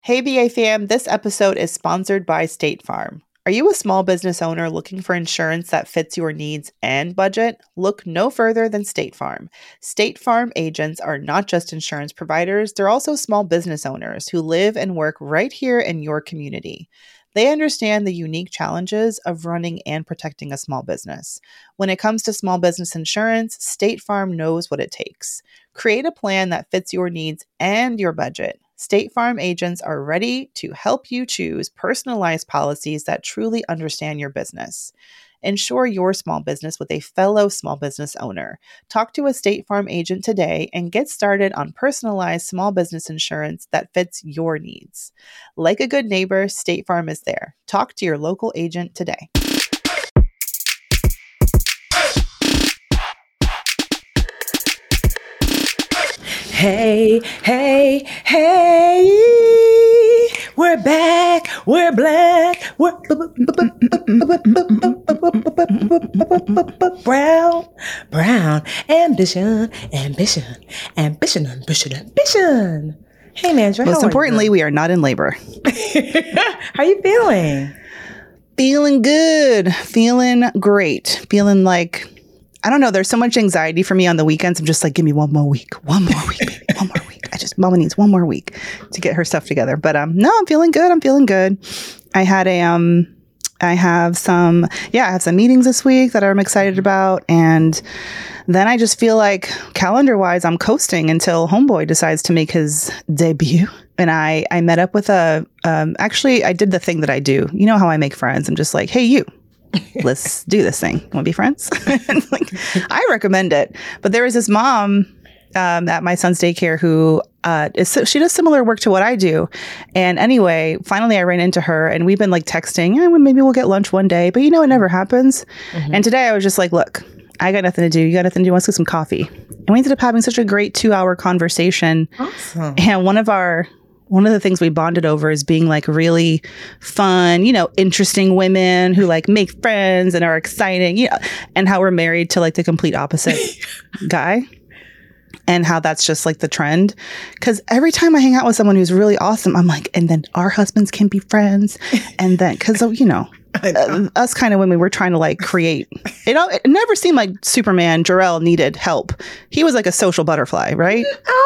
Hey BA fam, this episode is sponsored by State Farm. Are you a small business owner looking for insurance that fits your needs and budget? Look no further than State Farm. State Farm agents are not just insurance providers, they're also small business owners who live and work right here in your community. They understand the unique challenges of running and protecting a small business. When it comes to small business insurance, State Farm knows what it takes. Create a plan that fits your needs and your budget. State Farm agents are ready to help you choose personalized policies that truly understand your business. Insure your small business with a fellow small business owner. Talk to a State Farm agent today and get started on personalized small business insurance that fits your needs. Like a good neighbor, State Farm is there. Talk to your local agent today. Hey, hey, hey, we're back, we're black, we're brown, ambition. Hey, Mandra, most importantly, we are not in labor. How you feeling? Feeling good, feeling great, feeling like, I don't know. There's so much anxiety for me on the weekends. I'm just like, give me one more week, baby, one more week. Mama needs one more week to get her stuff together. But no, I'm feeling good. I have some meetings this week that I'm excited about. And then I just feel like calendar wise, I'm coasting until Homeboy decides to make his debut. And I met up with actually I did the thing that I do. You know how I make friends. I'm just like, hey, you. Let's do this thing. Want to be friends? Like, I recommend it. But there was this mom at my son's daycare who she does similar work to what I do. And anyway, finally I ran into her and we've been like texting, maybe we'll get lunch one day, but it never happens. Mm-hmm. And today I was just like, look, I got nothing to do. You got nothing to do. Let's get some coffee. And we ended up having such a great 2-hour conversation. Awesome. And one of the things we bonded over is being like really fun, interesting women who like make friends and are exciting, and how we're married to like the complete opposite guy. And how that's just like the trend. Because every time I hang out with someone who's really awesome, I'm like, and then our husbands can be friends. And then, because, us kind of women, we're trying to like create, it never seemed like Superman, Jor-El needed help. He was like a social butterfly, right?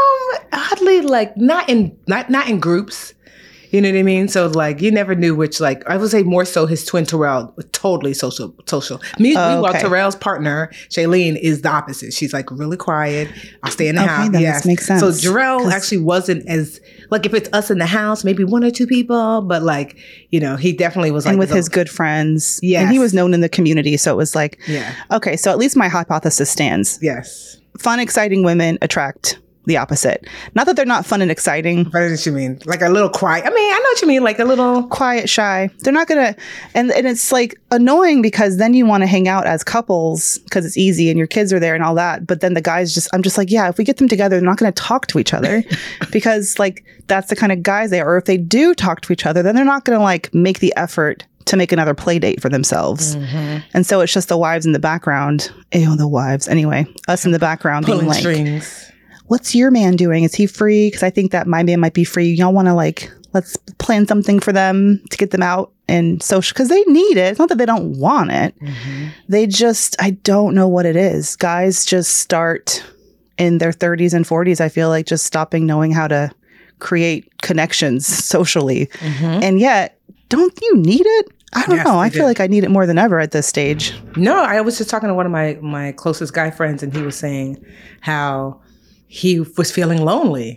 Oddly, like not in groups. You know what I mean? So like you never knew which, like I would say more so his twin Terrell, totally social. Meanwhile, Terrell's partner, Shailene, is the opposite. She's like really quiet. I'll stay in the house. Yes, makes sense. So Jor-El actually wasn't as like if it's us in the house, maybe one or two people, but like, he definitely was like and with his good friends. Yes. And he was known in the community. So it was like, okay, so at least my hypothesis stands. Yes. Fun, exciting women attract the opposite. Not that they're not fun and exciting. What does you mean? Like a little quiet? I know what you mean. Like a little quiet, shy. They're not gonna, and it's like annoying because then you want to hang out as couples because it's easy and your kids are there and all that. But then the guys I'm just like, yeah, if we get them together, they're not going to talk to each other because like that's the kind of guys they are. Or if they do talk to each other, then they're not going to like make the effort to make another play date for themselves. Mm-hmm. And so it's just the wives in the background. The wives. Anyway, us in the background pulling being like, strings. What's your man doing? Is he free? Because I think that my man might be free. Y'all want to like, let's plan something for them to get them out and social because they need it. It's not that they don't want it. Mm-hmm. They just, I don't know what it is. Guys just start in their 30s and 40s. I feel like just stopping knowing how to create connections socially. Mm-hmm. And yet, don't you need it? I don't know. I feel like I need it more than ever at this stage. No, I was just talking to one of my closest guy friends and he was saying how he was feeling lonely.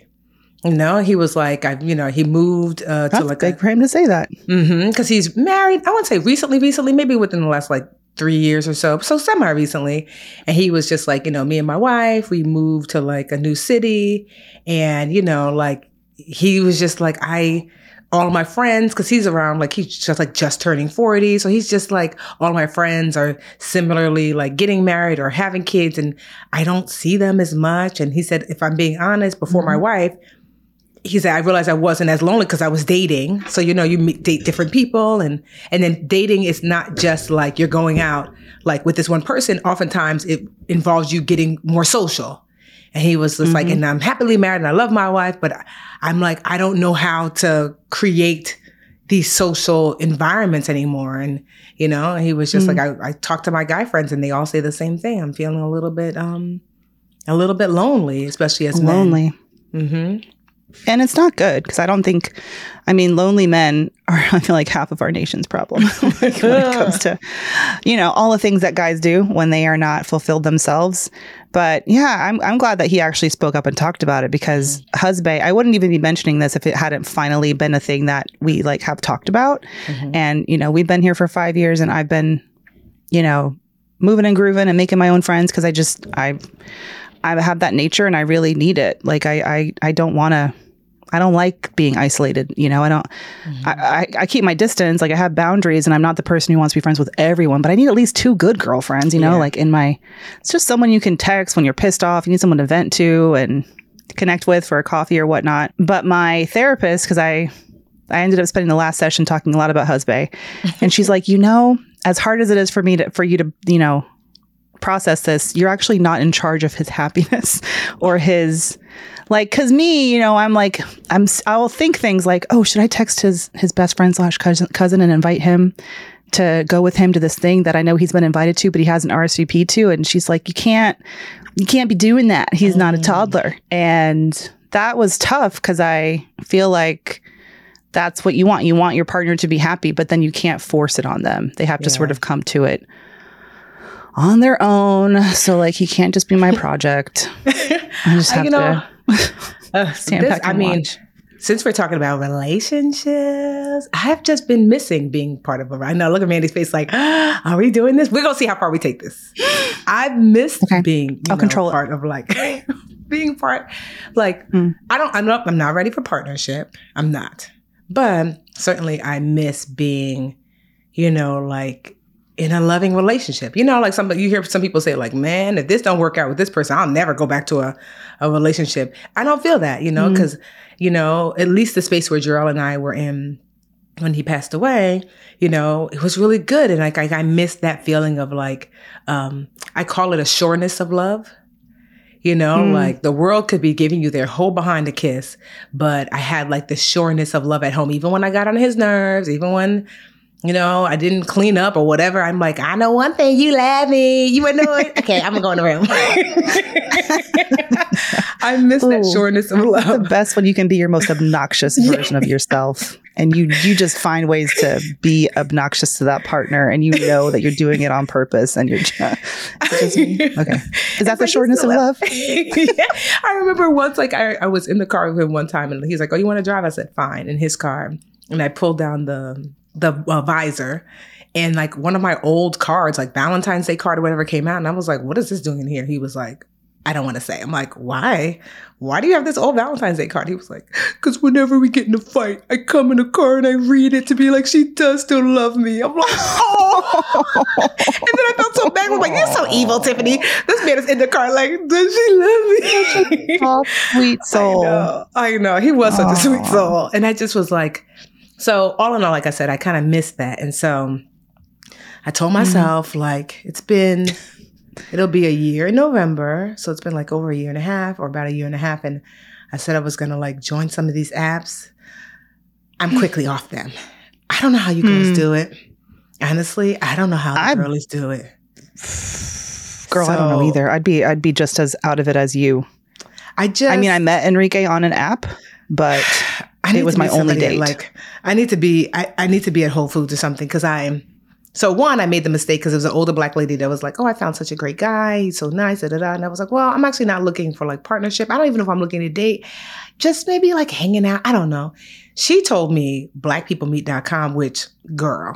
He was like, he moved to like big for him to say that. Because he's married. I wouldn't say recently, maybe within the last like 3 years or so semi-recently. And he was just like, me and my wife, we moved to like a new city. And, like he was just like, all of my friends, because he's around, like he's just turning 40. So he's just like, all of my friends are similarly like getting married or having kids and I don't see them as much. And he said, if I'm being honest, before my wife, he said, I realized I wasn't as lonely because I was dating. So, you date different people and then dating is not just like you're going out like with this one person. Oftentimes it involves you getting more social. And he was just like, and I'm happily married and I love my wife, but I'm like, I don't know how to create these social environments anymore. And, you know, he was just like, I talk to my guy friends and they all say the same thing. I'm feeling a little bit lonely, especially as lonely. Men. And it's not good because lonely men are, I feel like, half of our nation's problem when it comes to, all the things that guys do when they are not fulfilled themselves. But yeah, I'm glad that he actually spoke up and talked about it because husband, I wouldn't even be mentioning this if it hadn't finally been a thing that we like have talked about. And, we've been here for 5 years and I've been, moving and grooving and making my own friends because I have that nature and I really need it. Like I don't like being isolated. I keep my distance. Like I have boundaries and I'm not the person who wants to be friends with everyone, but I need at least 2 good girlfriends, it's just someone you can text when you're pissed off. You need someone to vent to and connect with for a coffee or whatnot. But my therapist, because I ended up spending the last session talking a lot about husband and she's like, as hard as it is for you to, process this, you're actually not in charge of his happiness or his cause me, I'm like, I'll think things like, oh, should I text his best friend / cousin and invite him to go with him to this thing that I know he's been invited to, but he hasn't RSVP'd to. And she's like, you can't be doing that. He's not a toddler. And that was tough because I feel like that's what you want. You want your partner to be happy, but then you can't force it on them. They have to sort of come to it on their own. So he can't just be my project. I just have to stand back and watch. Since we're talking about relationships, I have just been missing being part of I know, look at Mandy's face like, are we doing this? We're going to see how far we take this. I've missed being part of being part. I'm not ready for partnership. I'm not. But certainly I miss being, in a loving relationship. You hear some people say man, if this don't work out with this person, I'll never go back to a relationship. I don't feel that, because, at least the space where Jarrell and I were in when he passed away, it was really good. And I missed that feeling of I call it a sureness of love. The world could be giving you their whole behind a kiss, but I had the sureness of love at home, even when I got on his nerves, even when, I didn't clean up or whatever. I'm like, I know one thing, you love me. You would know it. Okay, I'm going to go in the room. I miss that sureness of love. It's the best when you can be your most obnoxious version of yourself. And you just find ways to be obnoxious to that partner and that you're doing it on purpose and you're just okay. Is that the shortness of love? Yeah. I remember once I was in the car with him one time and he's like, oh, you want to drive? I said, fine, in his car. And I pulled down the visor and one of my old cards, Valentine's Day card or whatever came out. And I was like, what is this doing in here? He was like, I don't want to say. I'm like, why? Why do you have this old Valentine's Day card? He was like, because whenever we get in a fight, I come in the car and I read it to be like, she does still love me. I'm like, oh. And then I felt so bad. I'm like, you're so evil, Tiffany. This man is in the car like, does she love me? Oh, sweet soul. I know. He was such a sweet soul. And I just was like, so all in all, like I said, I kind of missed that. And so I told myself it'll be a year in November. So it's been over a year and a half or about a year and a half. And I said I was going to join some of these apps. I'm quickly off them. I don't know how you girls do it. Honestly, I don't know how the girlies do it. Girl, I don't know either. I'd be just as out of it as you. I met Enrique on an app, but it was my only date. I need to be at Whole Foods or something because I made the mistake because it was an older Black lady that was like, oh, I found such a great guy. He's so nice. And I was like, well, I'm actually not looking for partnership. I don't even know if I'm looking to date. Just maybe hanging out. I don't know. She told me blackpeoplemeet.com, which, girl.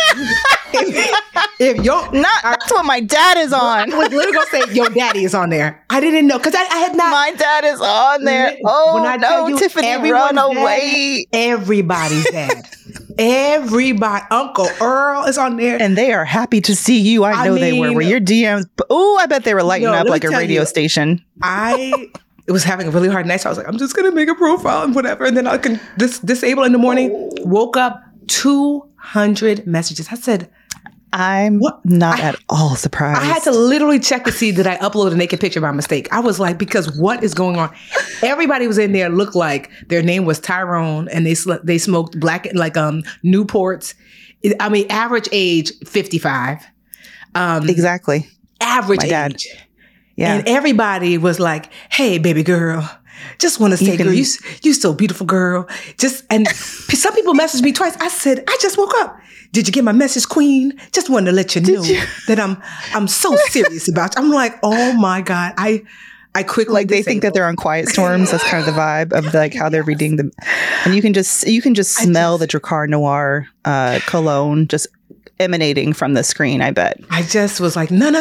That's what my dad is on. I was literally going to say, your daddy is on there. I didn't know because I had not. My dad is on there. Oh, no, Tiffany, run away. Everybody's dad. Everybody. Uncle Earl is on there. And they are happy to see you. I know they were. Were your DMs? Oh, I bet they were lighting up like a radio station. I was having a really hard night. So I was like, I'm just going to make a profile and whatever. And then I can disable in the morning. Woke up 200 messages. I said, I'm not at all surprised. I had to literally check to see that I uploaded a naked picture by mistake. I was like, because what is going on? Everybody was in there looked like their name was Tyrone, and they smoked black like Newports. I mean, average age 55. Exactly. Average My age. dad. Yeah. And everybody was like, "Hey, baby girl, just want to say, girl, you so beautiful, girl." And some people messaged me twice. I said, "I just woke up. Did you get my message, Queen? Just wanted to let you know that I'm so serious about you." I'm like, oh my God. I quickly like they think that they're on Quiet Storms. That's kind of the vibe of like how they're reading them. And you can just smell the Drakkar Noir cologne just emanating from the screen, I bet. I just was like, no.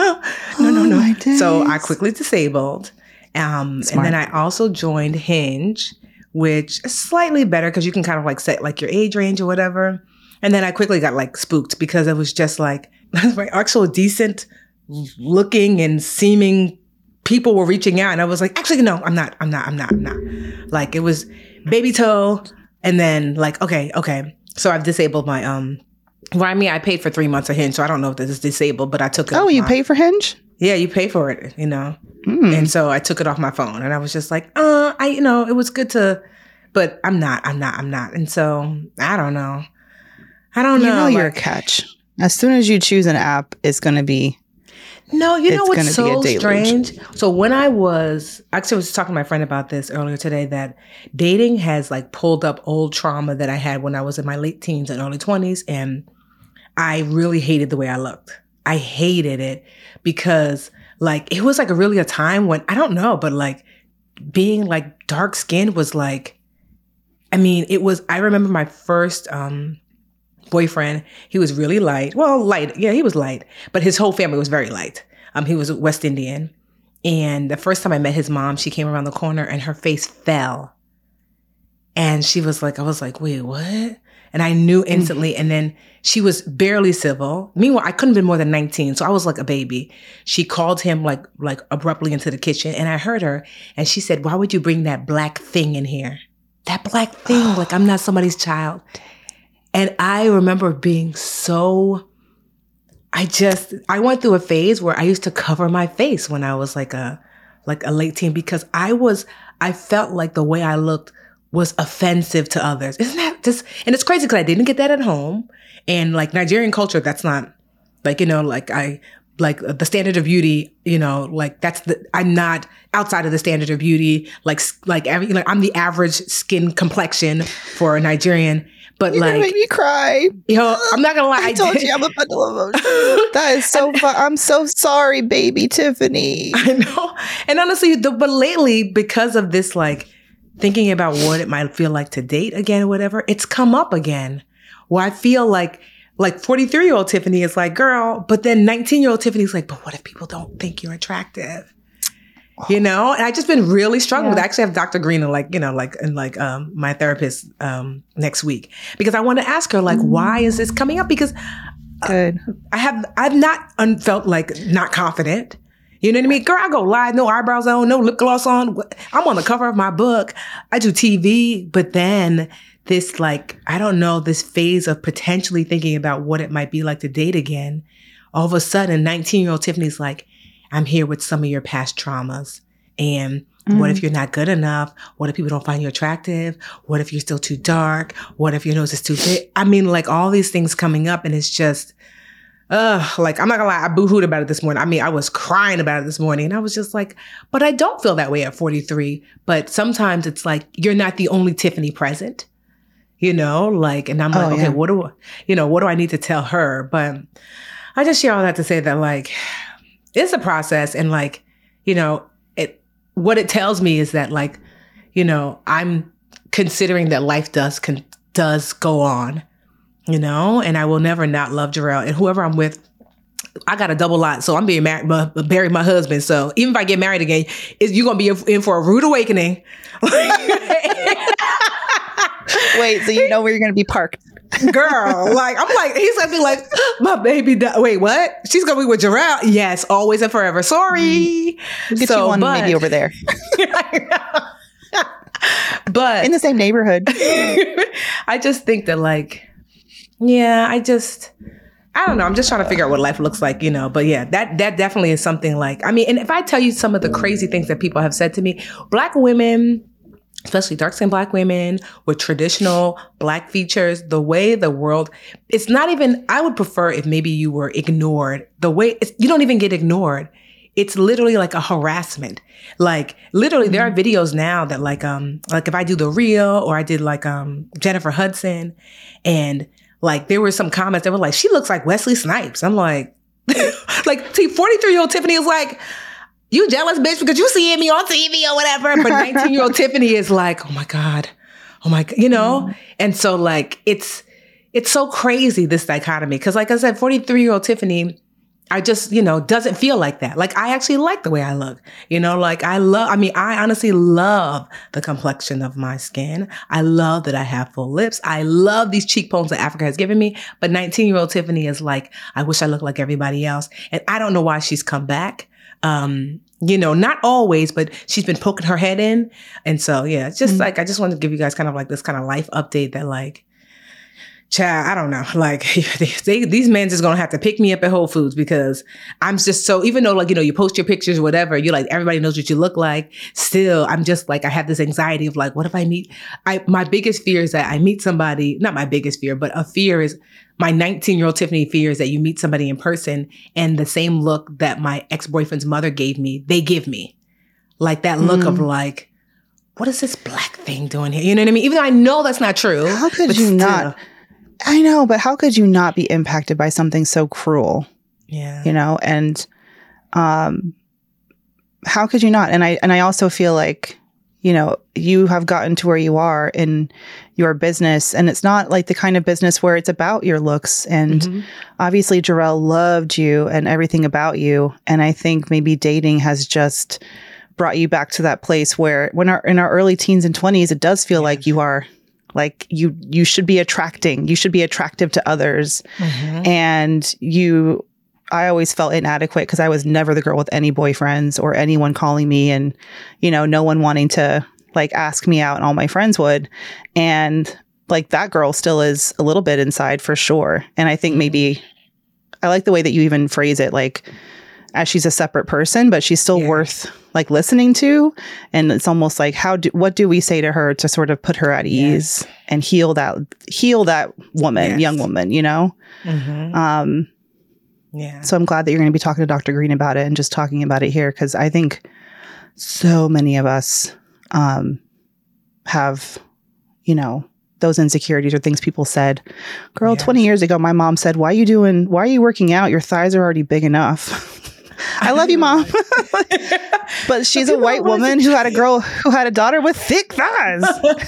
So I quickly disabled. And then I also joined Hinge, which is slightly better because you can kind of like set like your age range or whatever. And then I quickly got like spooked because it was just like actual decent looking and seeming people were reaching out. And I was like, actually, no, I'm not. Like it was baby toe. And then like, okay. So I've disabled my, I paid for 3 months of Hinge. So I don't know if this is disabled, but I took it. Oh, you pay for Hinge? Yeah, you pay for it, And so I took it off my phone and I was just like, it was good to, but I'm not. And so I don't know. You're a catch. As soon as you choose an app, it's going to be. No, you know what's so strange? So when I was talking to my friend about this earlier today, that dating has like pulled up old trauma that I had when I was in my late teens and early 20s. And I really hated the way I looked. I hated it because like, it was like really a time when, I don't know, but like being like dark skinned was like, I remember my first, boyfriend, he was really light. Well, light. Yeah, he was light, but his whole family was very light. He was West Indian. And the first time I met his mom, she came around the corner and her face fell. And she was like, I was like, wait, what? And I knew instantly. And then she was barely civil. Meanwhile, I couldn't have been more than 19. So I was like a baby. She called him like abruptly into the kitchen and I heard her and she said, "Why would you bring that black thing in here? That black thing, like I'm not somebody's child." And I remember being I went through a phase where I used to cover my face when I was like a late teen because I felt like the way I looked was offensive to others. Isn't that just, and it's crazy because I didn't get that at home. And like Nigerian culture, that's not like, like the standard of beauty, like I'm not outside of the standard of beauty. I'm the average skin complexion for a Nigerian. But You're gonna make me cry. I'm not gonna lie. I told you I'm a bundle of emotions. That is so fun. I'm so sorry, baby Tiffany. I know. And honestly, but lately, because of this, like thinking about what it might feel like to date again or whatever, it's come up again. Where I feel like 43-year-old Tiffany is like, girl, but then 19-year-old Tiffany is like, but what if people don't think you're attractive? And I just been really struggling with it. I actually have Dr. Green and my therapist next week because I want to ask her why is this coming up? Because I've not felt like not confident. You know what I mean? Girl, I go live, no eyebrows on, no lip gloss on. I'm on the cover of my book. I do TV, but then this this phase of potentially thinking about what it might be like to date again. All of a sudden, 19-year-old Tiffany's like, I'm here with some of your past traumas. And what if you're not good enough? What if people don't find you attractive? What if you're still too dark? What if your nose is too big? All these things coming up and it's just, I'm not gonna lie, I boo-hooed about it this morning. I was crying about it this morning and I was just like, but I don't feel that way at 43. But sometimes it's like, you're not the only Tiffany present, and I'm okay, what do I need to tell her? But I just share all that to say that it's a process and what it tells me is that I'm considering that life does go on, and I will never not love Jarrell and whoever I'm with. I got a double lot, so I'm being married, bury my husband. So even if I get married again, you're going to be in for a rude awakening. Wait, so where you're going to be parked. Girl, he's gonna be like, my baby wait, what? She's gonna be with Jarrell. Yes, always and forever. Sorry. Get you one maybe over there. But in the same neighborhood. I just think that I don't know. I'm just trying to figure out what life looks like, but yeah, that definitely is something like, I mean, and if I tell you some of the crazy things that people have said to me, Black women, especially dark-skinned Black women with traditional Black features, the way the world, it's not even, I would prefer if maybe you were ignored. The way, you don't even get ignored. It's literally like a harassment. Like literally there are videos now that like if I do The Real or I did like Jennifer Hudson, and like there were some comments that were like, she looks like Wesley Snipes. I'm like, like 43-year-old Tiffany is like, you jealous bitch because you seeing me on TV or whatever. But 19-year-old Tiffany is like, oh my God, And so like, it's so crazy, this dichotomy. Cause like I said, 43-year-old Tiffany, I just, doesn't feel like that. Like I actually like the way I look, like I honestly love the complexion of my skin. I love that I have full lips. I love these cheekbones that Africa has given me. But 19-year-old Tiffany is like, I wish I looked like everybody else. And I don't know why she's come back. Not always, but she's been poking her head in. And so, yeah, it's just like, I just wanted to give you guys kind of like this kind of life update that like, child, I don't know. Like these men is going to have to pick me up at Whole Foods because I'm just so, even though like, you post your pictures or whatever, you like, everybody knows what you look like. Still, I'm just like, I have this anxiety of like, what if my biggest fear is that I meet somebody, not my biggest fear, but a fear is my 19-year-old Tiffany fears that you meet somebody in person and the same look that my ex-boyfriend's mother gave me, they give me. Like that look of like, what is this Black thing doing here? You know what I mean? Even though I know that's not true. How could you not? I know, but how could you not be impacted by something so cruel? Yeah. And how could you not? And I also feel like, you have gotten to where you are in your business, and it's not like the kind of business where it's about your looks. And obviously Jarrell loved you and everything about you. And I think maybe dating has just brought you back to that place where in our early teens and 20s, it does feel like you are like you should be attractive to others. And I always felt inadequate because I was never the girl with any boyfriends or anyone calling me, and, no one wanting to like ask me out, and all my friends would. And like that girl still is a little bit inside for sure. And I think maybe I like the way that you even phrase it, like as she's a separate person, but she's still worth like listening to. And it's almost like, what do we say to her to sort of put her at ease and heal that woman, young woman, Yeah. So I'm glad that you're going to be talking to Dr. Green about it and just talking about it here. Cause I think so many of us, have, those insecurities or things people said. Girl, 20 years ago, my mom said, why are you working out? Your thighs are already big enough. I love you, Mom. But she's a white woman who had a daughter with thick thighs.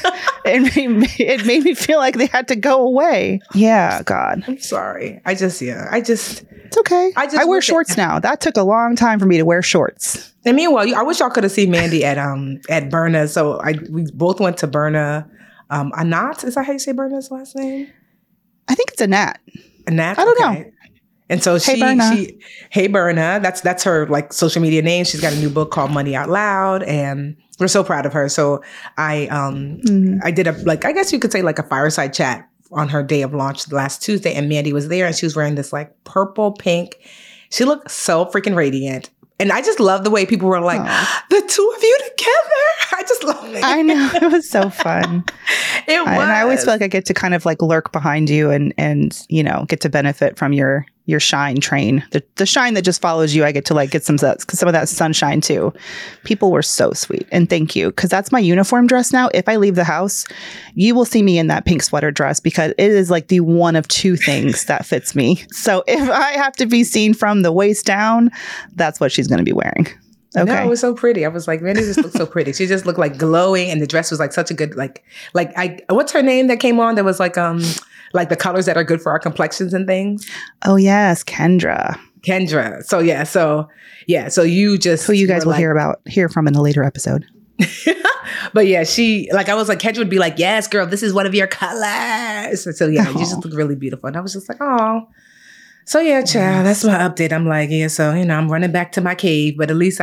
It made me feel like they had to go away. Yeah, God. I'm sorry. It's okay. I wear shorts now. That took a long time for me to wear shorts. And meanwhile, I wish y'all could have seen Mandy at Berna. So we both went to Berna. Anat, is that how you say Berna's last name? I think it's Anat. Anat? I don't know. And so Hey Berna, that's her like social media name. She's got a new book called Money Out Loud, and we're so proud of her. So I did I guess you could say like a fireside chat on her day of launch last Tuesday, and Mandy was there, and she was wearing this like purple pink. She looked so freaking radiant. And I just love the way people were like, the two of you together. I just love it. I know. It was so fun. It was. And I always feel like I get to kind of like lurk behind you and get to benefit from your shine train. The shine that just follows you. I get to like get some of that sunshine too. People were so sweet. And thank you. Because that's my uniform dress now. If I leave the house, you will see me in that pink sweater dress because it is like the one of two things that fits me. So if I have to be seen from the waist down, that's what she's going to be wearing. Okay. No, it was so pretty. I was like, Mandy just looked so pretty. She just looked like glowing, and the dress was like such a good what's her name that came on that was like the colors that are good for our complexions and things. Oh yes, Kendra. So so you just who you guys will hear from in a later episode. But yeah, I was like, Kendra would be like, yes, girl, this is one of your colors. So yeah, you just look really beautiful. And I was just like, oh. So yeah, child, that's my update. I'm like, yeah, so, I'm running back to my cave, but at least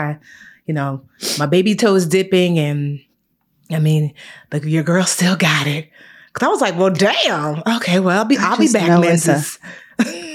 my baby toe is dipping, and I mean, your girl still got it. Cause I was like, well, damn. Okay, well, I'll be back, Menses.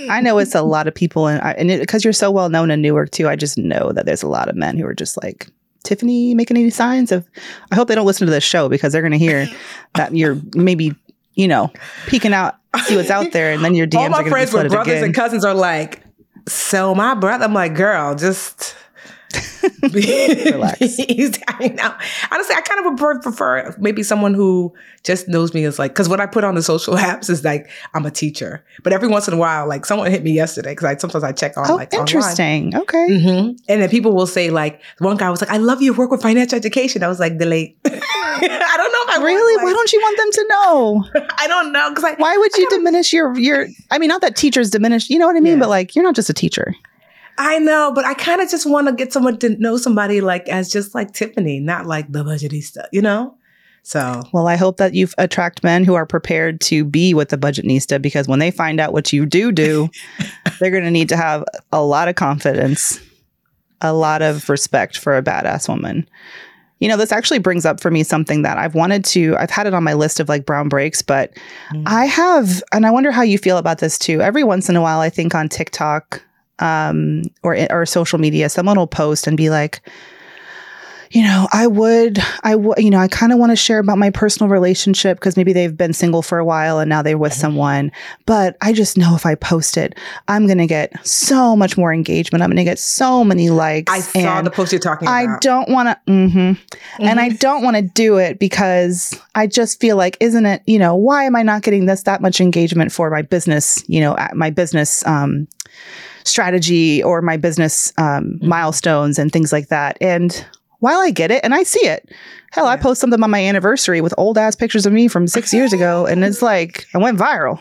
I know it's a lot of people, and because you're so well known in Newark too, I just know that there's a lot of men who are just like, Tiffany making any signs of, I hope they don't listen to this show because they're going to hear that you're maybe, peeking out, see what's out there, and then your DMs all my are friends with brothers again. and cousins are like, so my brother, I'm like, girl, just relax. Honestly, I kind of prefer maybe someone who just knows me as like, because what I put on the social apps is like, I'm a teacher. But every once in a while, like someone hit me yesterday because sometimes I check on interesting. Online. Okay. Mm-hmm. And then people will say like, one guy was like, I love your work with financial education. I was like, delete. I don't know if I really. Why don't you want them to know? I don't know because why would you diminish your? I mean, not that teachers diminish. You know what I mean? Yeah. But like, you're not just a teacher. I know, but I kind of just want to get someone to know somebody like as just like Tiffany, not like the budgetista, So, well, I hope that you attract men who are prepared to be with the budgetista, because when they find out what you do, they're going to need to have a lot of confidence, a lot of respect for a badass woman. This actually brings up for me something that I've had it on my list of like brown breaks, but I have, and I wonder how you feel about this too. Every once in a while, I think on TikTok, or social media, someone will post and be like, I kind of want to share about my personal relationship because maybe they've been single for a while and now they're with someone. But I just know if I post it, I'm going to get so much more engagement. I'm going to get so many likes. I saw the post you're talking about. I don't want to, and I don't want to do it because I just feel like, isn't it, why am I not getting that much engagement for my business, my business, strategy or my business milestones and things like that. And while I get it and I see it, hell, I post something on my anniversary with old ass pictures of me from 6 years ago, and it's like I went viral,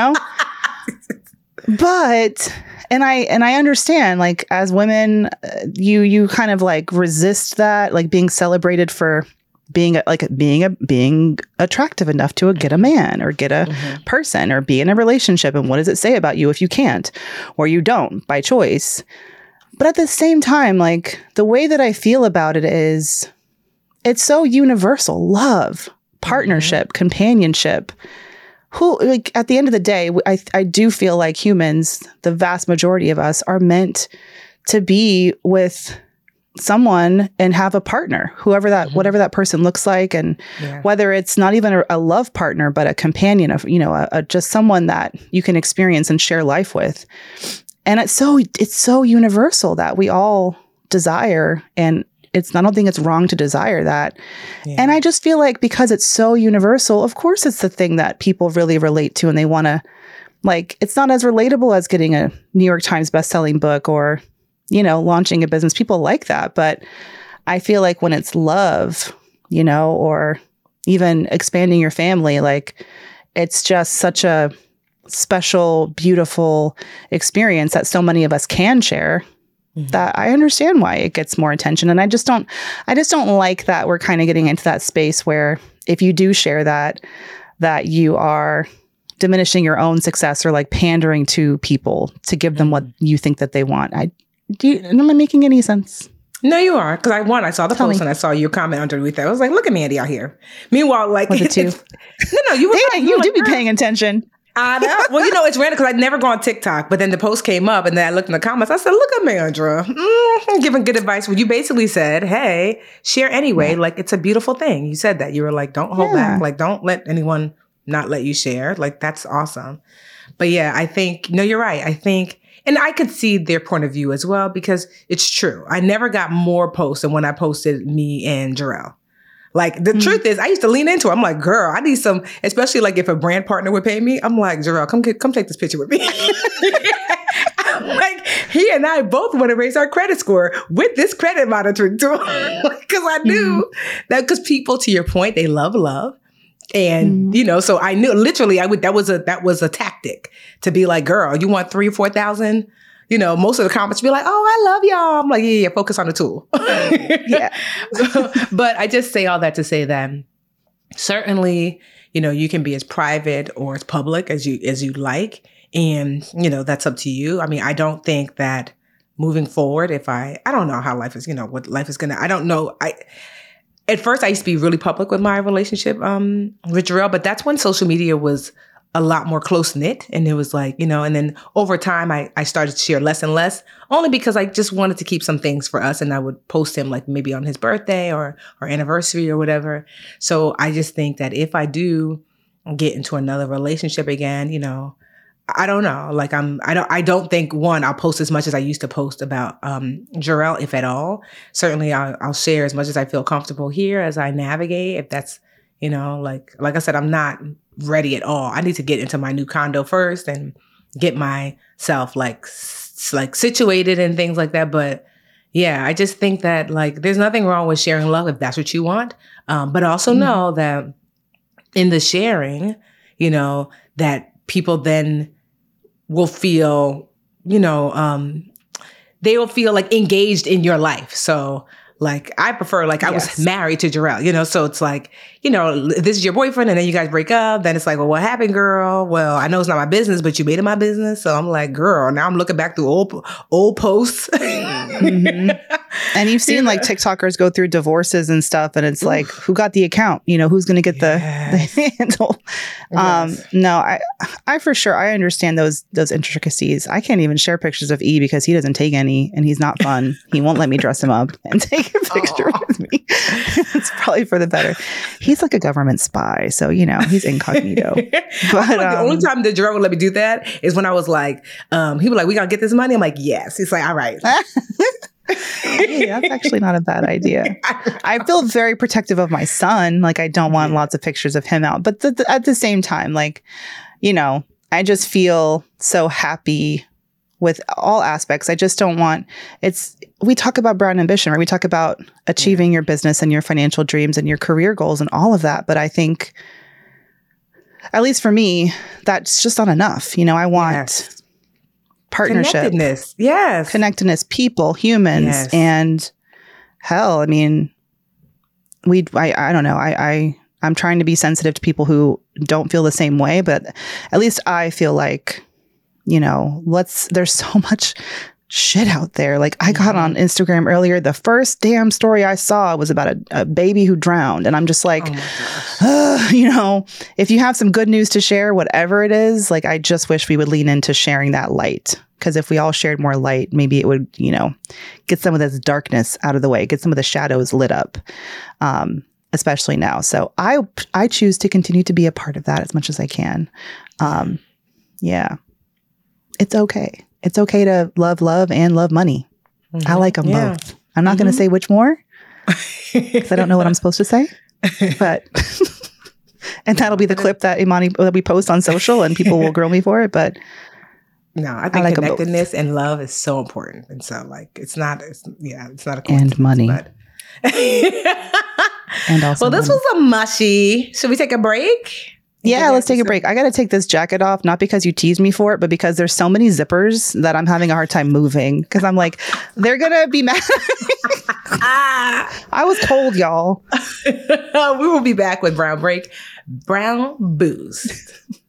But I understand, like, as women, you kind of like resist that, like being celebrated for being attractive enough to get a man or get a person or be in a relationship. And what does it say about you if you can't or you don't by choice? But at the same time, like, the way that I feel about it is it's so universal. Love, partnership, companionship. Like, at the end of the day, I do feel like humans, the vast majority of us, are meant to be with someone and have a partner, whatever that person looks like, and whether it's not even a love partner, but a companion of, just someone that you can experience and share life with. And it's so universal that we all desire, and I don't think it's wrong to desire that. Yeah. And I just feel like because it's so universal, of course it's the thing that people really relate to, and they want to, like, it's not as relatable as getting a New York Times bestselling book or, launching a business. People like that. But I feel like when it's love, or even expanding your family, like, it's just such a special, beautiful experience that so many of us can share, that I understand why it gets more attention. And I just don't like that we're kind of getting into that space where if you do share that you are diminishing your own success or like pandering to people to give them what you think that they want. Am I making any sense? No, you are. Because I saw the post and I saw your comment underneath that. I was like, look at Mandy out here. Meanwhile, like, you do be paying attention. I know. Well, it's random because I'd never gone on TikTok, but then the post came up and then I looked in the comments. I said, look at Mandra, giving good advice. Well, you basically said, hey, share anyway. Yeah. Like, it's a beautiful thing. You said that. You were like, don't hold back. Like, don't let anyone not let you share. Like, that's awesome. But yeah, I think, no, you're right. I think, and I could see their point of view as well, because it's true. I never got more posts than when I posted me and Jarrell. Like, the truth is, I used to lean into it. I'm like, girl, I need some, especially like if a brand partner would pay me. I'm like, Jarrell, come take this picture with me. I'm like, he and I both want to raise our credit score with this credit monitoring tool. Because I knew that, because people, to your point, they love love. And, so I knew literally that was a tactic to be like, girl, you want 3,000 or 4,000? Most of the comments be like, oh, I love y'all. I'm like, yeah, focus on the tool. Yeah. But I just say all that to say that certainly, you can be as private or as public as you like. And, that's up to you. I mean, I don't think that moving forward, I don't know how life is, what life is I don't know. At first I used to be really public with my relationship, with Jarrell, but that's when social media was a lot more close knit. And it was like, and then over time I started to share less and less, only because I just wanted to keep some things for us. And I would post him like maybe on his birthday or anniversary or whatever. So I just think that if I do get into another relationship again, I don't know. Like I don't think I'll post as much as I used to post about Jarrell, if at all. Certainly I'll share as much as I feel comfortable here as I navigate. If that's, like I said, I'm not ready at all. I need to get into my new condo first and get myself like situated and things like that. But yeah, I just think that like there's nothing wrong with sharing love if that's what you want. But also know that in the sharing, that people then will feel, they will feel like engaged in your life. So like, I prefer, like, I was married to Jarrell, so it's like, if this is your boyfriend and then you guys break up, then it's like, well, what happened, girl? Well, I know it's not my business, but you made it my business. So I'm like, girl, now I'm looking back through old posts. And you've seen like TikTokers go through divorces and stuff. And it's like, who got the account? Who's going to get the handle? No, I for sure, I understand those intricacies. I can't even share pictures of E because he doesn't take any and he's not fun. He won't let me dress him up and take a picture with me. It's probably for the better. He's like a government spy. So, he's incognito. But the only time that Jarrell would let me do that is when I was like, he was like, we got to get this money. I'm like, yes. He's like, all right. Hey, that's actually not a bad idea. I feel very protective of my son. Like, I don't want lots of pictures of him out. But at the same time, like, I just feel so happy with all aspects. I just don't want we talk about Brown Ambition, right? We talk about achieving your business and your financial dreams and your career goals and all of that. But I think, at least for me, that's just not enough. I want partnership, connectedness, people, humans, and hell, I mean, I don't know. I'm trying to be sensitive to people who don't feel the same way, but at least I feel like, there's so much shit out there. Like, I got on Instagram earlier. The first damn story I saw was about a baby who drowned. And I'm just like, if you have some good news to share, whatever it is, like, I just wish we would lean into sharing that light. Because if we all shared more light, maybe it would, get some of this darkness out of the way, get some of the shadows lit up, especially now. So I choose to continue to be a part of that as much as I can. Yeah. It's okay. It's okay to love and love money. I like them both. I'm not going to say which more because I don't know what I'm supposed to say. But and that'll be the clip that we post on social, and people will grill me for it. But no, I think connectedness and love is so important, and so like it's not a coincidence, and money. But and also, well, this was a mushy. Should we take a break? Yeah, let's take a break. I got to take this jacket off, not because you teased me for it, but because there's so many zippers that I'm having a hard time moving. Because I'm like, they're going to be mad. I was told, y'all. We will be back with Brown Boost.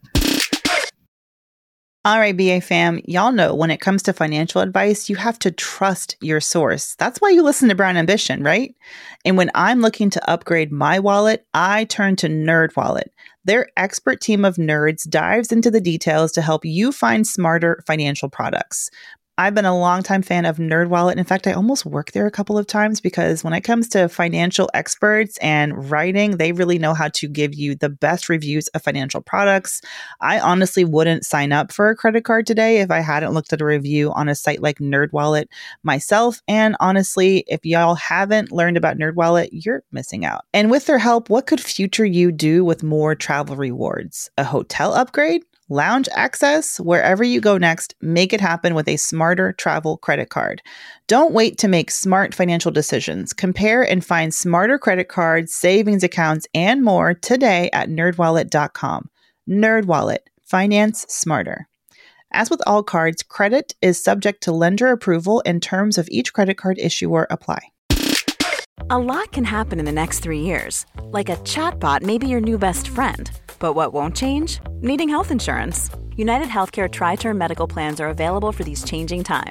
All right, BA fam, y'all know when it comes to financial advice, you have to trust your source. That's why you listen to Brown Ambition, right? And when I'm looking to upgrade my wallet, I turn to NerdWallet. Their expert team of nerds dives into the details to help you find smarter financial products. I've been a longtime fan of NerdWallet. In fact, I almost worked there a couple of times because when it comes to financial experts and writing, they really know how to give you the best reviews of financial products. I honestly wouldn't sign up for a credit card today if I hadn't looked at a review on a site like NerdWallet myself. And honestly, if y'all haven't learned about NerdWallet, you're missing out. And with their help, what could future you do with more travel rewards? A hotel upgrade? Lounge access? Wherever you go next, make it happen with a smarter travel credit card. Don't wait to make smart financial decisions. Compare and find smarter credit cards, savings accounts, and more today at nerdwallet.com. NerdWallet. Finance smarter. As with all cards, credit is subject to lender approval and terms of each credit card issuer apply. A lot can happen in the next 3 years. Like a chatbot may be your new best friend. But what won't change? Needing health insurance. United Healthcare Tri-Term Medical Plans are available for these changing times.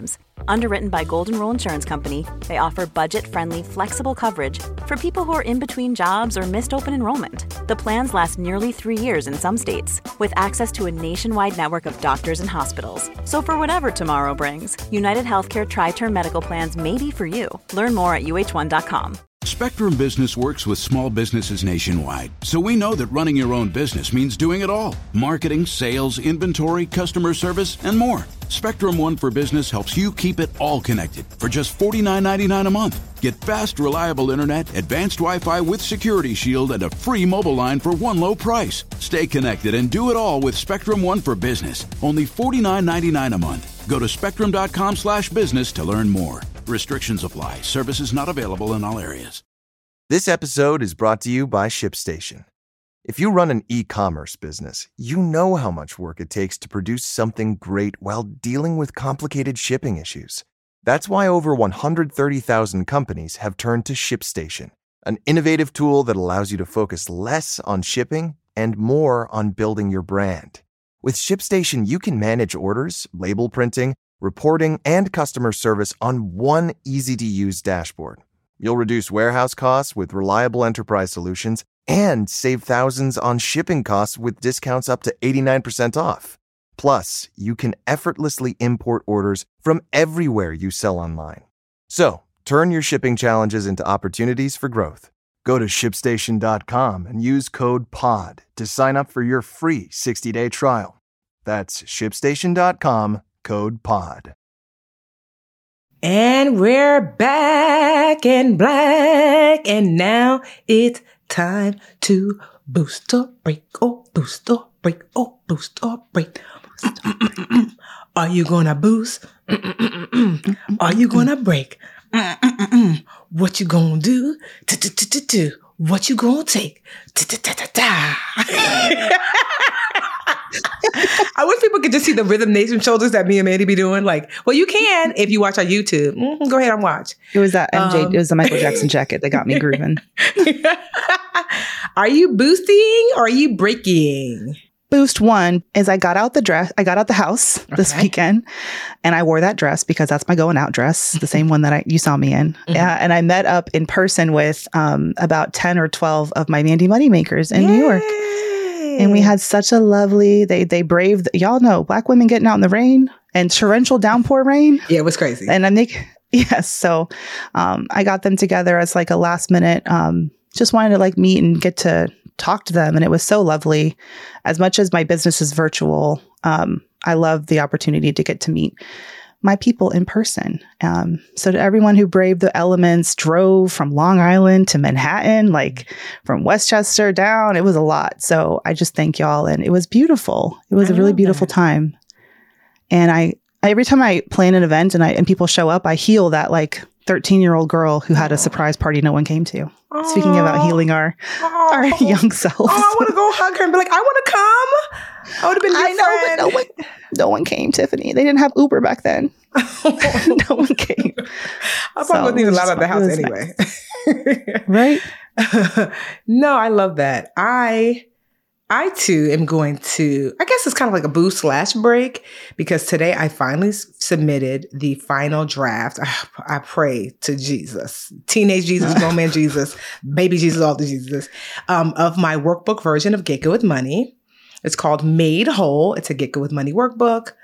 Underwritten by Golden Rule Insurance Company, they offer budget-friendly, flexible coverage for people who are in between jobs or missed open enrollment. The plans last nearly 3 years in some states, with access to a nationwide network of doctors and hospitals. So for whatever tomorrow brings, United Healthcare Tri-Term Medical Plans may be for you. Learn more at uh1.com. Spectrum Business works with small businesses nationwide, so we know that running your own business means doing it all. Marketing, sales, inventory, customer service, and more. Spectrum One for Business helps you keep it all connected for just $49.99 a month. Get fast, reliable internet, advanced Wi-Fi with Security Shield, and a free mobile line for one low price. Stay connected and do it all with Spectrum One for Business. Only $49.99 a month. Go to spectrum.com/business to learn more. Restrictions apply. Services not available in all areas. This episode is brought to you by ShipStation. If you run an e-commerce business, you know how much work it takes to produce something great while dealing with complicated shipping issues. That's why over 130,000 companies have turned to ShipStation, an innovative tool that allows you to focus less on shipping and more on building your brand. With ShipStation, you can manage orders, label printing, reporting, and customer service on one easy-to-use dashboard. You'll reduce warehouse costs with reliable enterprise solutions and save thousands on shipping costs with discounts up to 89% off. Plus, you can effortlessly import orders from everywhere you sell online. So, turn your shipping challenges into opportunities for growth. Go to ShipStation.com and use code POD to sign up for your free 60-day trial. That's ShipStation.com, code POD. And we're back in black, and now it's time to boost or break, oh, boost or break, oh, boost or break. Are you gonna boost? Are you gonna break? What you gonna do? What you gonna take? I wish people could just see the Rhythm Nation shoulders that me and Mandy be doing. Like, well, you can if you watch our YouTube. Go ahead and watch. It was that MJ. It was the Michael Jackson jacket that got me grooving. Are you boosting or are you breaking? Boost one is I got out the house this weekend, and I wore that dress because that's my going out dress, the same one that you saw me in. Mm-hmm. And I met up in person with about 10 or 12 of my Mandy Moneymakers in New York. And we had such a lovely, they braved, y'all know, Black women getting out in the rain and torrential downpour rain. Yeah, it was crazy. And yes. So I got them together as like a last minute, just wanted to like meet and get to talk to them. And it was so lovely. As much as my business is virtual, I love the opportunity to get to meet my people in person. So to everyone who braved the elements, drove from Long Island to Manhattan, like from Westchester down, it was a lot. So I just thank y'all. And it was beautiful. It was a really beautiful time. And every time I plan an event and people show up, I heal that like 13-year-old girl who had a surprise party no one came to. Speaking about healing our young selves. Oh, I want to go hug her and be like, I want to come. I would have been your friend. But no one came, Tiffany. They didn't have Uber back then. No one came. I probably wasn't even allowed at the house anyway. Nice. Right? No, I love that. I too am going to, I guess it's kind of like a boost/break, because today I finally submitted the final draft. I pray to Jesus, teenage Jesus, grown man Jesus, baby Jesus, all the Jesus, of my workbook version of Get Good with Money. It's called Made Whole. It's a Get Good with Money workbook.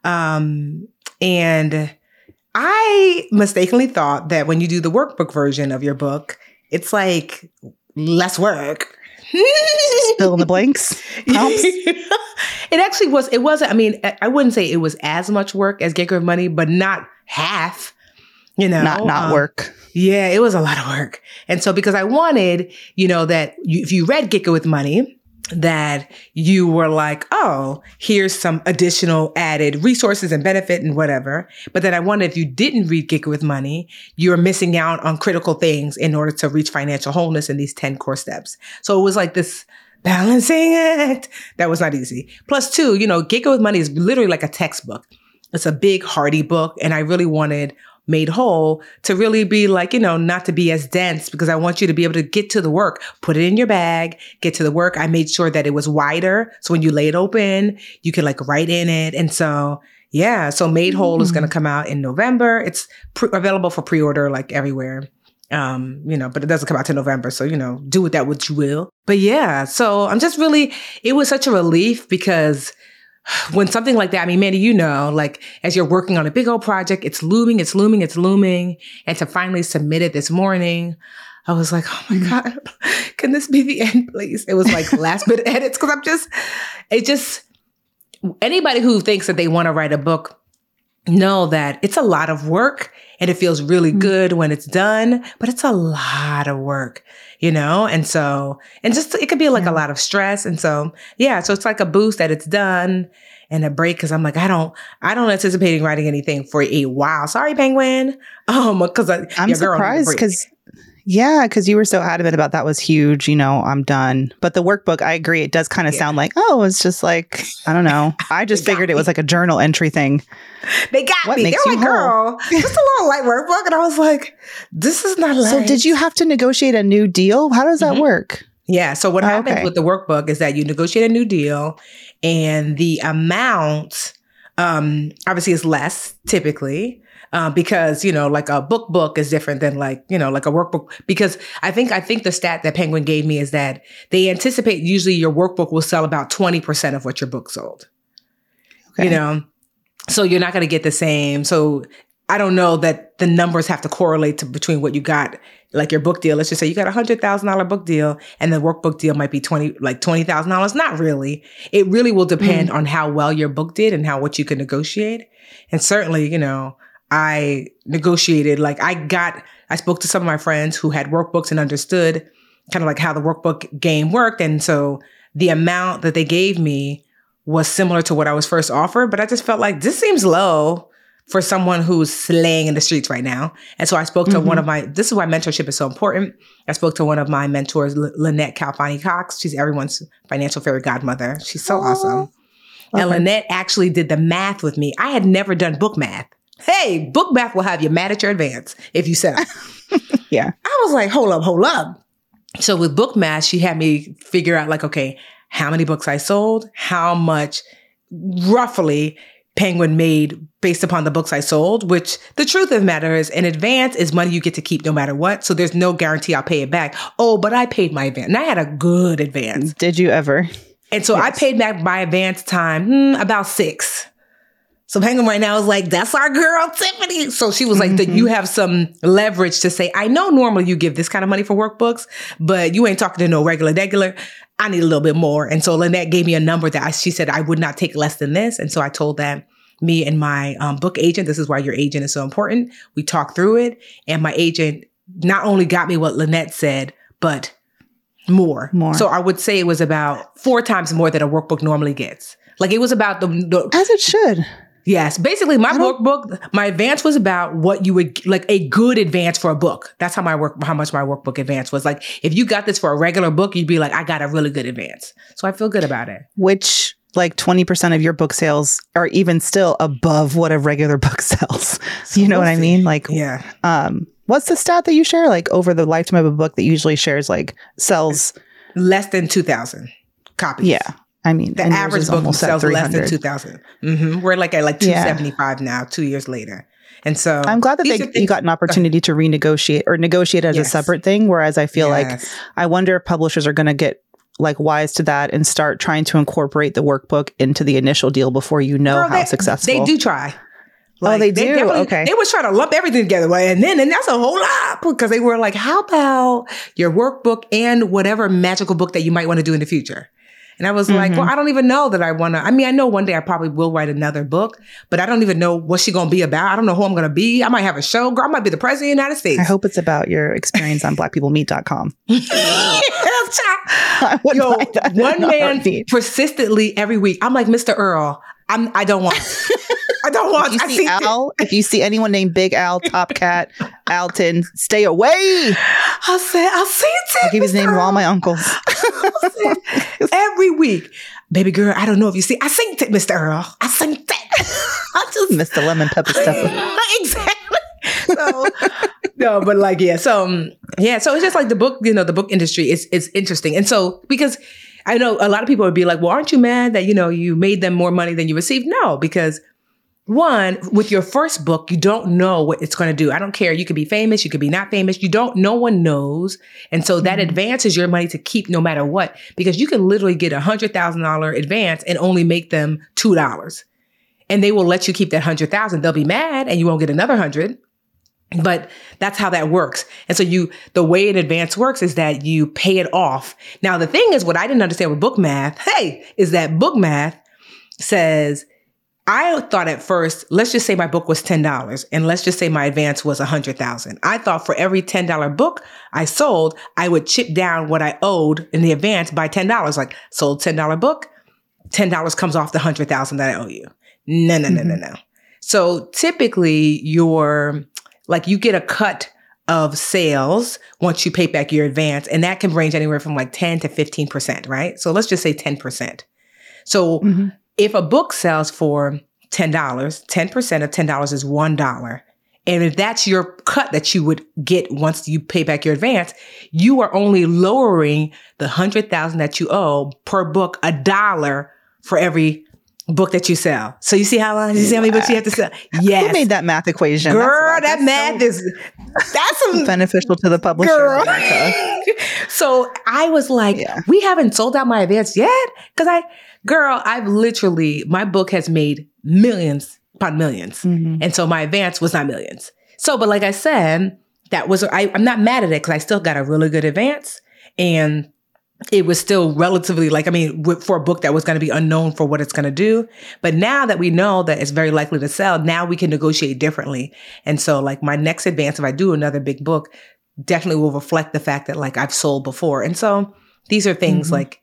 And I mistakenly thought that when you do the workbook version of your book, it's like less work. Fill in the blanks. It actually was. It wasn't. I mean, I wouldn't say it was as much work as Get Good with Money, but not half. You know, not work. Yeah, it was a lot of work. And so, because I wanted, that if you read Get Good with Money, that you were like, oh, here's some additional added resources and benefit and whatever. But then I wanted, if you didn't read Get Good with Money, you're missing out on critical things in order to reach financial wholeness in these 10 core steps. So it was like this balancing act that was not easy. Plus two, Get Good with Money is literally like a textbook. It's a big, hearty book. And I really wanted Made Whole to really be like, not to be as dense, because I want you to be able to get to the work, put it in your bag, get to the work. I made sure that it was wider. So when you lay it open, you can like write in it. And so, Yeah. So Made Whole is going to come out in November. It's available for pre-order like everywhere. But it doesn't come out till November. So, do with that what you will. But yeah, so I'm just really, it was such a relief because when something like that, I mean, Mandy, like as you're working on a big old project, it's looming. And to finally submit it this morning, I was like, oh my God, can this be the end, please? It was like last minute edits because anybody who thinks that they want to write a book know that it's a lot of work and it feels really good when it's done, but it's a lot of work, and so, and just, it could be like a lot of stress. And so, so it's like a boost that it's done and a break. Cause I'm like, I don't anticipate writing anything for a while. Sorry, Penguin. Cause I'm surprised because you were so adamant about that was huge. I'm done. But the workbook, I agree. It does kind of sound like, it's just like, I don't know. I just figured it was like a journal entry thing. They got me. They're like, girl, just a little light workbook. And I was like, this is not light. So did you have to negotiate a new deal? How does that work? Yeah. So what happens with the workbook is that you negotiate a new deal and the amount obviously is less typically. Because, like a book is different than like a workbook, because I think the stat that Penguin gave me is that they anticipate usually your workbook will sell about 20% of what your book sold, so you're not going to get the same. So I don't know that the numbers have to correlate between what you got, like your book deal. Let's just say you got $100,000 book deal and the workbook deal might be $20,000. Not really. It really will depend on how well your book did and what you can negotiate. And certainly, I negotiated, I spoke to some of my friends who had workbooks and understood kind of like how the workbook game worked. And so the amount that they gave me was similar to what I was first offered, but I just felt like this seems low for someone who's slaying in the streets right now. And so I spoke to this is why mentorship is so important. I spoke to one of my mentors, Lynette Calfani-Cox. She's everyone's financial fairy godmother. She's so awesome. And Lynette actually did the math with me. I had never done book math. Hey, book math will have you mad at your advance if you sell. Yeah. I was like, hold up. So with book math, she had me figure out okay, how many books I sold, how much roughly Penguin made based upon the books I sold, which the truth of the matter is an advance is money you get to keep no matter what. So there's no guarantee I'll pay it back. Oh, but I paid my advance and I had a good advance. Did you ever? And so I paid back my advance time, about 6. So Penguin right now is like, that's our girl, Tiffany. So she was like, you have some leverage to say, I know normally you give this kind of money for workbooks, but you ain't talking to no regular. I need a little bit more. And so Lynette gave me a number that she said I would not take less than this. And so I told that me and my book agent, this is why your agent is so important. We talked through it. And my agent not only got me what Lynette said, but more. So I would say it was about 4 times more than a workbook normally gets. Like it was about the as it should. Yes. Basically, my workbook, my advance was about what you would like a good advance for a book. That's how much my workbook advance was. Like, if you got this for a regular book, you'd be like, I got a really good advance. So I feel good about it. Which, 20% of your book sales are even still above what a regular book sells. You know what I mean? Yeah. What's the stat that you share? Over the lifetime of a book that usually sells less than 2,000 copies. Yeah. I mean, the average book sells less than 2,000. We're at 275 now, 2 years later. And so I'm glad that you got an opportunity to renegotiate or negotiate as a separate thing. Whereas I feel I wonder if publishers are going to get wise to that and start trying to incorporate the workbook into the initial deal before how successful. They do try. They do? Okay. They was trying to lump everything together. And that's a whole lot because they were like, how about your workbook and whatever magical book that you might want to do in the future? And I was like, well, I don't even know that I want to. I mean, I know one day I probably will write another book, but I don't even know what she's going to be about. I don't know who I'm going to be. I might have a show. Girl, I might be the president of the United States. I hope it's about your experience on blackpeoplemeet.com. One man persistently every week. I'm like, Mr. Earl, I don't want. I don't want. If you see anyone named Big Al, Top Cat, Alton, stay away. I'll see it. I'll give his name to all my uncles. Every week. Baby girl, I don't know if you see. I seen it, Mr. Earl. I seen it. Mr. Lemon Pepper Stepper. Exactly. So, no, but So it's just the book, the book industry is interesting. And so, because I know a lot of people would be like, well, aren't you mad that, you made them more money than you received? No, because one, with your first book, you don't know what it's going to do. I don't care. You could be famous. You could be not famous. No one knows. And so that advances your money to keep no matter what, because you can literally get $100,000 advance and only make them $2. And they will let you keep that 100,000. They'll be mad and you won't get another 100. But that's how that works. And so the way an advance works is that you pay it off. Now, the thing is, what I didn't understand with book math, is that book math says, I thought at first, let's just say my book was $10 and let's just say my advance was $100,000. I thought for every $10 book I sold, I would chip down what I owed in the advance by $10. Like sold $10 book, $10 comes off the $100,000 that I owe you. No. So typically you get a cut of sales once you pay back your advance, and that can range anywhere from like 10 to 15%, right? So let's just say 10%. So if a book sells for $10, 10% of $10 is $1. And if that's your cut that you would get once you pay back your advance, you are only lowering the $100,000 that you owe per book $1 for every book that you sell. So you see how many books you have to sell? Yes. Who made that math equation? Girl, that's some beneficial to the publisher. Girl. So I was like, we haven't sold out my advance yet? Because I've literally, my book has made millions upon millions. And so my advance was not millions. So, but like I said, I'm not mad at it because I still got a really good advance. And it was still relatively for a book that was going to be unknown for what it's going to do. But now that we know that it's very likely to sell, now we can negotiate differently. And so like my next advance, if I do another big book, definitely will reflect the fact that like I've sold before. And so these are things like,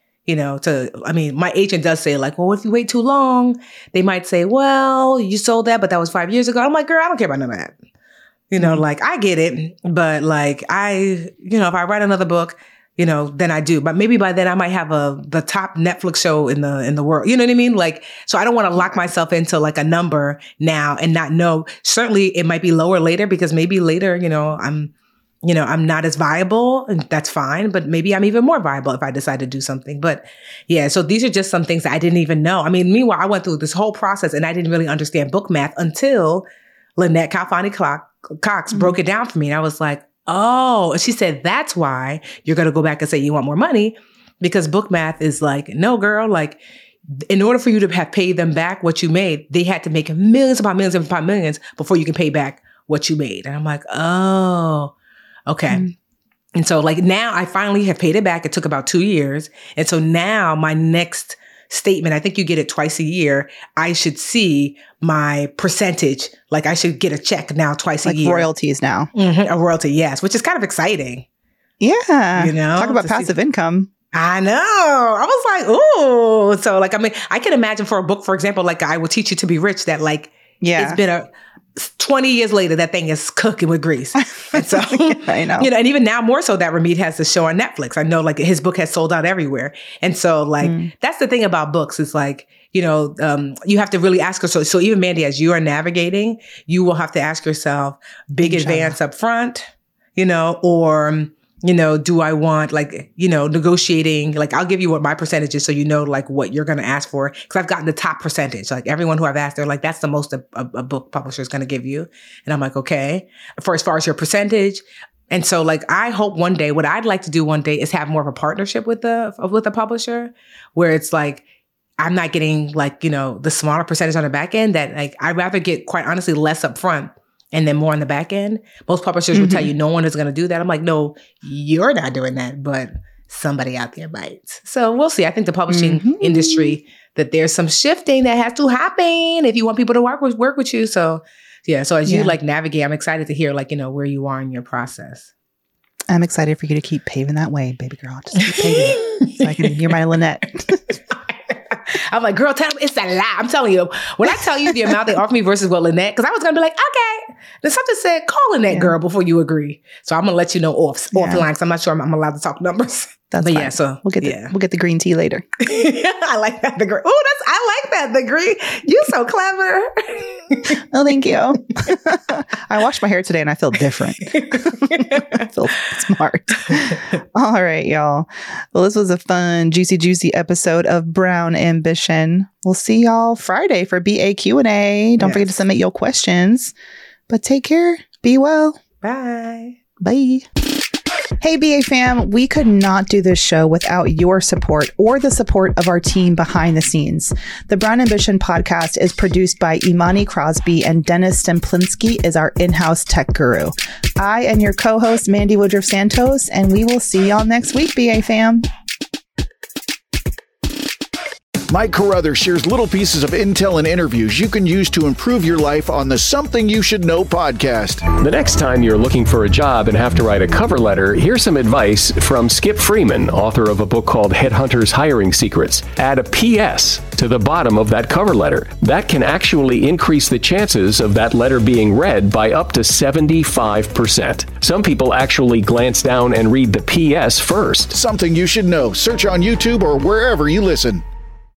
my agent does say like, well, if you wait too long, they might say, well, you sold that, but that was 5 years ago. I'm like, girl, I don't care about none of that. Like I get it. But like if I write another book, then I do. But maybe by then I might have the top Netflix show in the world. You know what I mean? Like, so I don't want to lock myself into like a number now and not know. Certainly it might be lower later because maybe later, I'm not as viable, and that's fine. But maybe I'm even more viable if I decide to do something. But yeah, so these are just some things that I didn't even know. I mean, meanwhile, I went through this whole process and I didn't really understand book math until Lynette Calfani-Cox broke it down for me. And I was like, oh, and she said, that's why you're going to go back and say you want more money, because book math is like, no, girl, like in order for you to have paid them back what you made, they had to make millions upon millions upon millions before you can pay back what you made. And I'm like, oh, okay. And so like now I finally have paid it back. It took about 2 years. And so now my next statement, I think you get it twice a year. I should see my percentage. Like I should get a check now twice a year. Like royalties now. A royalty, yes, which is kind of exciting. Yeah. Talk about passive income. I know. I was like, ooh. So like, I can imagine for a book, for example, like I Will Teach You to Be Rich, that like, it's been 20 years later, that thing is cooking with grease. And so, I know. And even now more so that Ramit has the show on Netflix. I know like his book has sold out everywhere. And so like, that's the thing about books is like, you have to really ask yourself. So even Mandy, as you are navigating, you will have to ask yourself, big advance up front, or, do I want negotiating, like I'll give you what my percentage is so like what you're going to ask for. Cause I've gotten the top percentage. Like everyone who I've asked, they're like, that's the most a book publisher is going to give you. And I'm like, okay, as far as your percentage. And so like, I hope one day, what I'd like to do one day is have more of a partnership with the publisher where it's like, I'm not getting like, the smaller percentage on the back end that like, I'd rather get quite honestly less up front and then more on the back end. Most publishers will tell you no one is going to do that. I'm like, no, you're not doing that, but somebody out there bites. So we'll see. I think the publishing industry, that there's some shifting that has to happen if you want people to work with you. So yeah. So as you like navigate, I'm excited to hear like, where you are in your process. I'm excited for you to keep paving that way, baby girl. Just keep paving it so I can hear my Lynette. I'm like, girl, tell them it's a lie. I'm telling you, when I tell you the amount they offer me versus what Lynette, because I was going to be like, okay. Then something said, call Lynette, girl, before you agree. So I'm going to let you know offline, because I'm not sure I'm allowed to talk numbers. That's fine. Yeah, so we'll get the green tea later. I like that. I like that. The green. You're so clever. Oh, thank you. I washed my hair today and I feel different. I feel smart. All right, y'all. Well, this was a fun, juicy episode of Brown Ambition. We'll see y'all Friday for BA Q&A. Don't forget to submit your questions. But take care. Be well. Bye. Bye. Hey, BA fam, we could not do this show without your support or the support of our team behind the scenes. The Brown Ambition podcast is produced by Imani Crosby, and Dennis Stemplinsky is our in-house tech guru. I am your co-host, Mandy Woodruff Santos, and we will see y'all next week, BA fam. Mike Carruthers shares little pieces of intel and interviews you can use to improve your life on the Something You Should Know podcast. The next time you're looking for a job and have to write a cover letter, here's some advice from Skip Freeman, author of a book called Headhunters Hiring Secrets. Add a PS to the bottom of that cover letter. That can actually increase the chances of that letter being read by up to 75%. Some people actually glance down and read the PS first. Something You Should Know. Search on YouTube or wherever you listen.